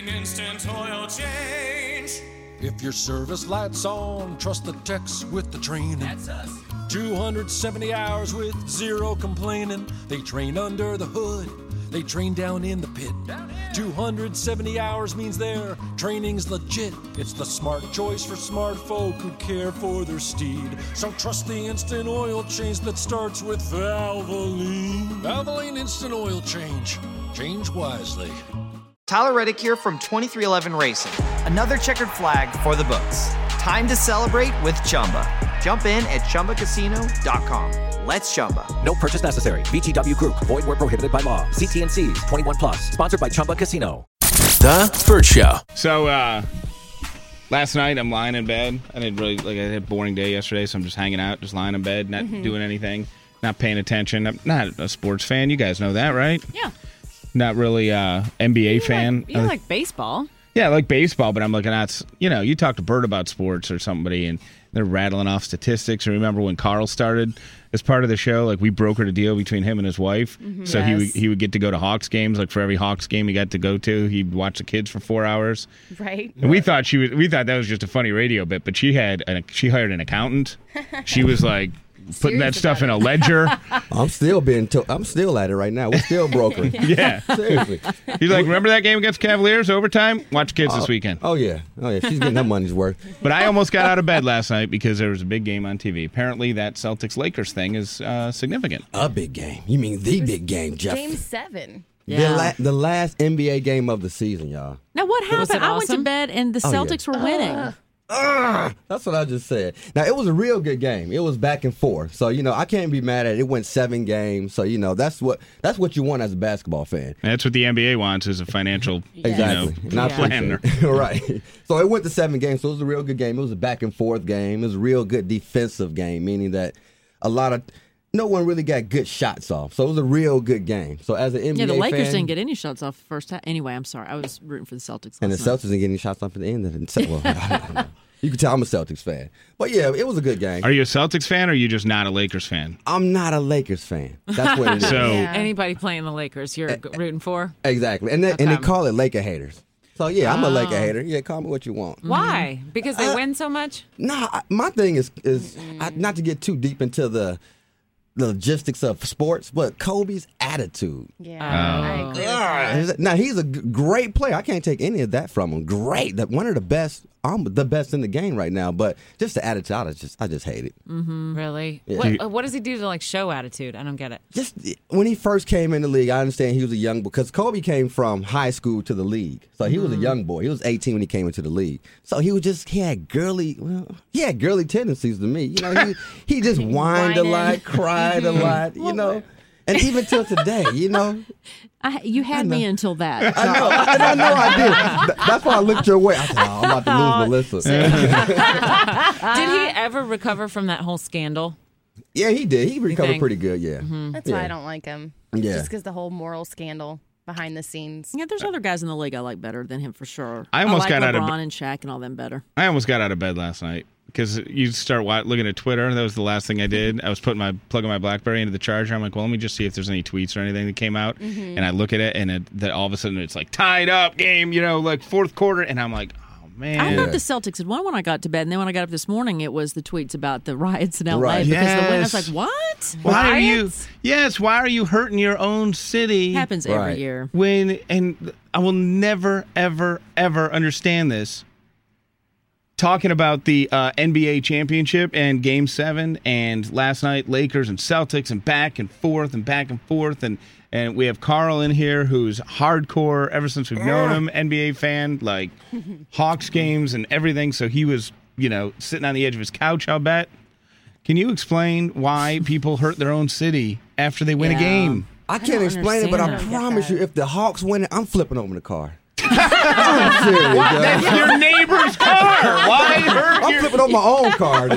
instant oil change. If your service light's on, trust the techs with the training. That's us. 270 hours with zero complaining. They train under the hood. They train down in the pit. 270 hours means their training's legit. It's the smart choice for smart folk who care for their steed. So trust the instant oil change that starts with Valvoline. Valvoline Instant Oil Change. Change wisely. Tyler Reddick here from 23XI Racing. Another checkered flag for the books. Time to celebrate with Chumba. Jump in at ChumbaCasino.com. Let's Chumba. No purchase necessary. VGW Group. Void where prohibited by law. See T&Cs. 21 plus. Sponsored by Chumba Casino. The Bert Show. So, last night I'm lying in bed. I had a boring day yesterday, so I'm just hanging out, just lying in bed, not doing anything, not paying attention. I'm not a sports fan. You guys know that, right? Yeah. Not really NBA fan. You like baseball. Yeah, I like baseball, but I'm looking at, you talk to Bert about sports or somebody, and they're rattling off statistics. I remember when Carl started as part of the show, like we brokered a deal between him and his wife. Mm-hmm. So he would get to go to Hawks games. Like for every Hawks game he got to go to, he'd watch the kids for 4 hours. Right. And we thought that was just a funny radio bit, but she hired an accountant. She was like putting that stuff in a ledger. I'm still at it right now. We're still brokering. Yeah. Seriously. He's like, remember that game against Cavaliers overtime? Watch kids this weekend. Oh yeah. She's getting her money's worth. But I almost got out of bed last night because there was a big game on TV. Apparently that Celtics-Lakers thing is significant. A big game? You mean the big game, Jeff? Game 7. Yeah. The last NBA game of the season, y'all. Now, what happened? I went to bed and the Celtics were winning. That's what I just said. Now, it was a real good game. It was back and forth. So, I can't be mad at it. It went 7 games. So, that's what you want as a basketball fan. And that's what the NBA wants is a financial planner. Right. So it went to 7 games. So it was a real good game. It was a back and forth game. It was a real good defensive game, meaning that no one really got good shots off. So it was a real good game. So as an NBA fan... the Lakers didn't get any shots off the first half. Anyway, I'm sorry. I was rooting for the Celtics. And the Celtics didn't get any shots off at the end of it. Well, I don't know. You can tell I'm a Celtics fan. But yeah, it was a good game. Are you a Celtics fan or are you just not a Lakers fan? I'm not a Lakers fan. That's what it is. Anybody playing the Lakers you're rooting for? Exactly. And they call it Laker haters. So yeah, I'm a Laker hater. Yeah, call me what you want. Why? Because they win so much? Nah, my thing is not to get too deep into the logistics of sports, but Kobe's attitude. Yeah, I agree with that. Now, he's a great player. I can't take any of that from him. Great. One of the best. I'm the best in the game right now, but just the attitude, I just hate it. Mm-hmm. Really? Yeah. What does he do to show attitude? I don't get it. Just when he first came in the league, I understand he was a young boy because Kobe came from high school to the league, so he was a young boy. He was 18 when he came into the league, so he had girly tendencies to me. He just whined a lot, cried a lot, And even till today, You had me until that. I know I did. That's why I looked your way. I thought, I'm about to lose Melissa. Did he ever recover from that whole scandal? Yeah, he did. He recovered pretty good, yeah. Mm-hmm. That's why I don't like him. Yeah. Just because the whole moral scandal behind the scenes. Yeah, there's other guys in the league I like better than him for sure. I almost got LeBron out of and Shaq and all them better. I almost got out of bed last night. Because you start looking at Twitter. That was the last thing I did. I was plugging my BlackBerry into the charger. I'm like, well, let me just see if there's any tweets or anything that came out. Mm-hmm. And I look at it, and that all of a sudden it's like tied up game, fourth quarter. And I'm like, oh, man. I thought the Celtics had won when I got to bed. And then when I got up this morning, it was the tweets about the riots in L.A. Right. Because the win. I was like, what? Why Riots? Why are you hurting your own city? Happens every year. And I will never, ever, ever understand this. Talking about the NBA championship and Game 7 and last night Lakers and Celtics and back and forth and we have Carl in here who's hardcore ever since we've known him, NBA fan, like Hawks games and everything. So he was, sitting on the edge of his couch, I'll bet. Can you explain why people hurt their own city after they win a game? I can't explain it, but I promise you, if the Hawks win it, I'm flipping over the car. I'm serious, what? That's your neighbor's car. Why hurt I'm flipping on my own car.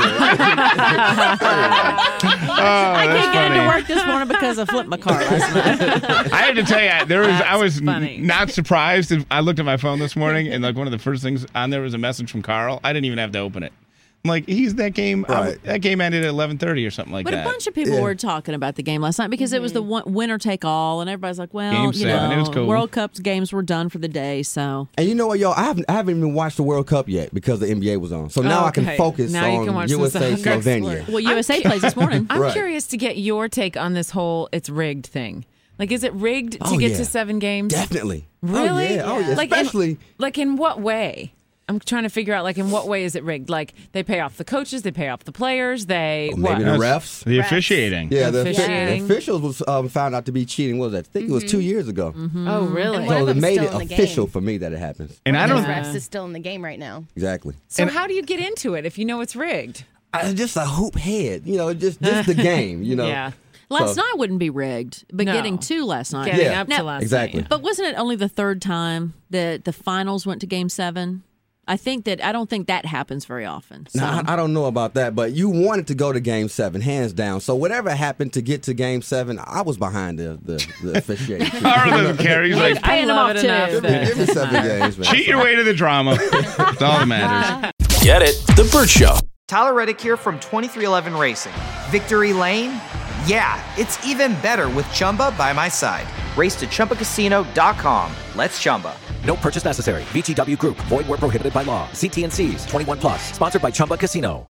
I can't get into work this morning because I flipped my car last night. I had to tell you, I was not surprised. I looked at my phone this morning, and one of the first things on there was a message from Carl. I didn't even have to open it. Like that game. Right. That game ended at 11:30 or something like But that. a bunch of people were talking about the game last night because it was the winner take all, and everybody's like, "Well, Game you 7, it was know, cool. World Cup games were done for the day." So, And you know what, y'all? I haven't even watched the World Cup yet because the NBA was on. So now I can Okay. focus Now you on can watch the USA soccer. Slovenia. well, USA plays this morning. I'm Right. curious to get your take on this whole "it's rigged" thing. Like, is it rigged to Oh, get yeah. to 7 games? Definitely. Really? Oh, yeah. Oh, yeah. Like, Especially. in what way? I'm trying to figure out, like, in what way is it rigged? Like, they pay off the coaches, they pay off the players, maybe what? the refs. The officiating. Yeah, the Officiating. officials was found out to be cheating. What was that? I think it was 2 years ago. Oh, really? And one So of they them's made still it in the official game. for me that it happens. And I don't. Those refs is still in the game right now. Exactly. So how do you get into it if you know it's rigged? I'm just a hoop head, just the game, Yeah. Last So- night wouldn't be rigged, but No. getting to last night. Getting Yeah. up to Now- last Exactly. night. But wasn't it only the third time that the finals went to Game 7? I don't think that happens very often. So. Now, I don't know about that, but you wanted to go to Game 7, hands down. So whatever happened to get to Game 7, I was behind the officiating. Carl doesn't care. He's like, paying them love off it too. enough that- Give me 7 games, man. cheat your way to the drama. That's all that matters. Get it? The Burt Show. Tyler Reddick here from 2311 Racing. Victory Lane? Yeah, it's even better with Chumba by my side. Race to ChumbaCasino.com. Let's Chumba. No purchase necessary. VGW Group. Void where prohibited by law. See T&Cs. 21 plus. Sponsored by Chumba Casino.